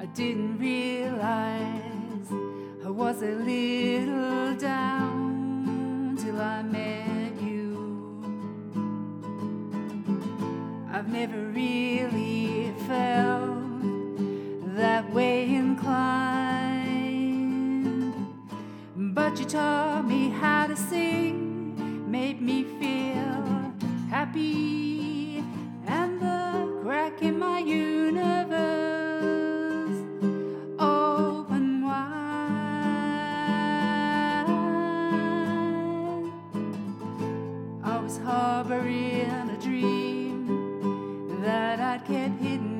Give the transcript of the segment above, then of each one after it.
I didn't realize I was a little down till I met you. I've never really felt that way inclined, but you taught me how to sing, made me feel happy, and the crack in my universe opened wide. I was harboring a dream that I'd kept hidden.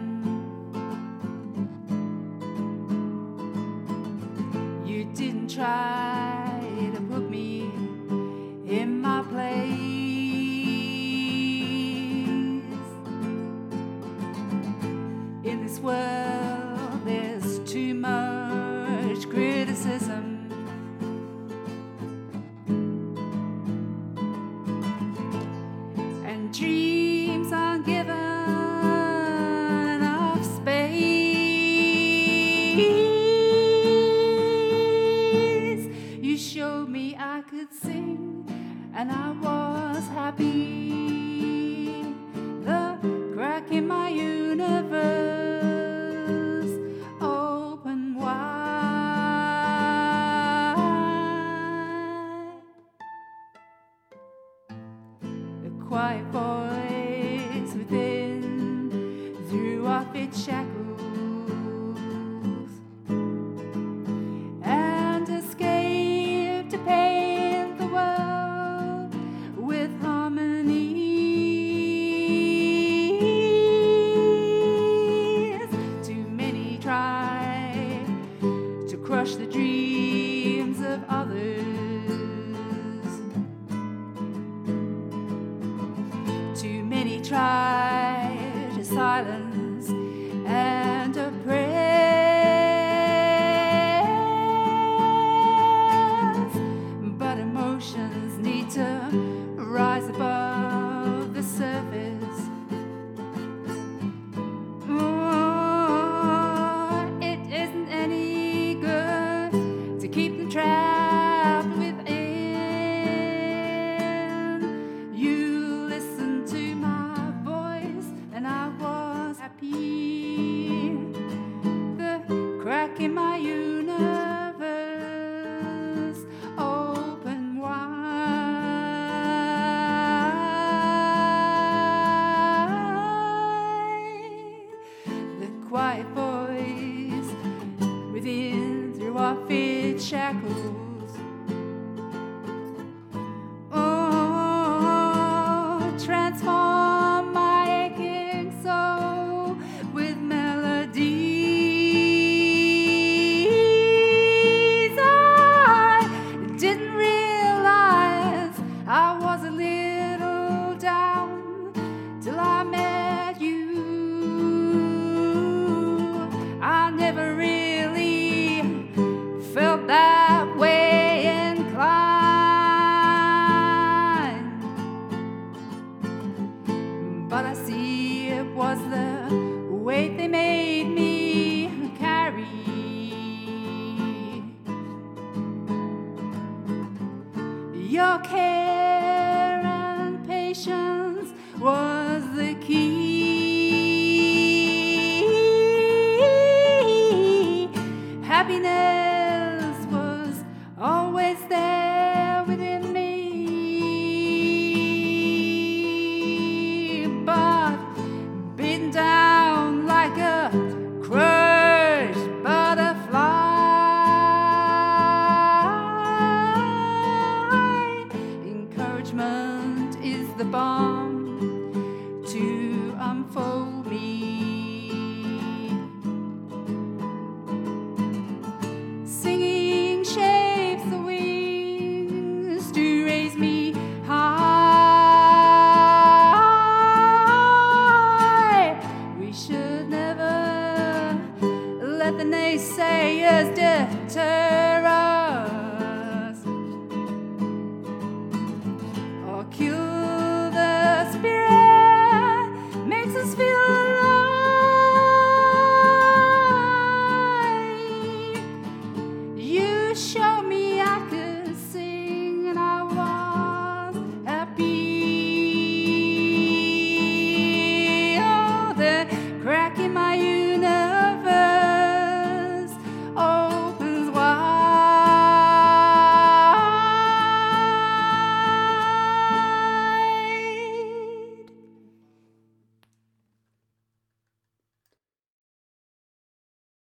You didn't try to put me in my place. In this world, there's too much criticism. And dreams aren't given enough space. You showed me I could sing, and I was happy. The crack in my universe opened wide. The quiet voice within threw off its shackles and escaped to paint the world with harmonies. Too many try to crush the dreams of others. Too many try to silence and oppress, but emotions need to rise above the surface. Oh, it isn't any good to keep them trapped within. You listened to my voice, and I was happy. The crack in my universe opened wide. The quiet voice within threw off its shackles. Oh, transform my aching soul with melodies. I didn't realize I was a little down till I met you. I never really felt that way inclined, but I see it was the weight they made me carry. Your care and patience was the key. Happiness was always there within me, but beaten down like a crushed butterfly. Encouragement is the balm to unfold me. Singing shapes the wings to raise me high. We should never let the naysayers deter us.